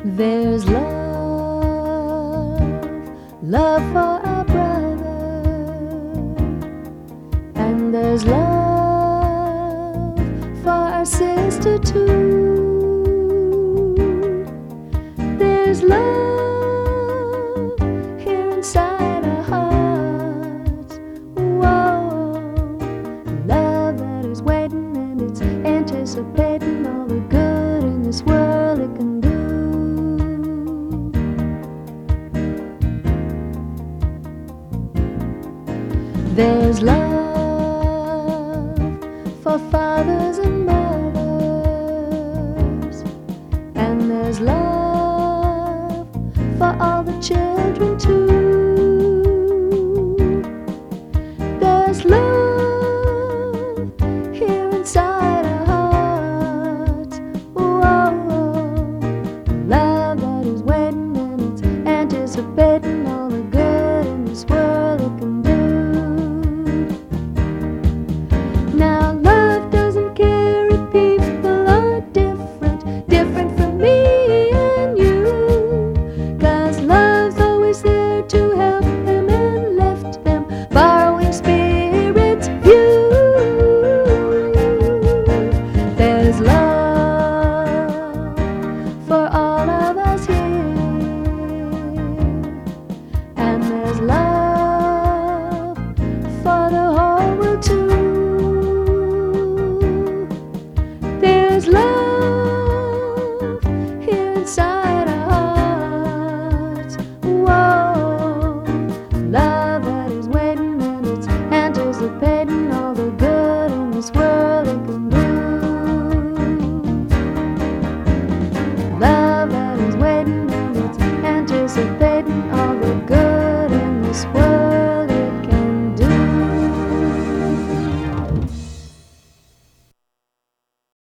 There's love, love for our brother, and there's love for our sister too. There's love here inside our hearts. Whoa, love that is waiting and it's anticipating all the good in this world it can do. There's love for fathers and mothers, and there's love for all the children too.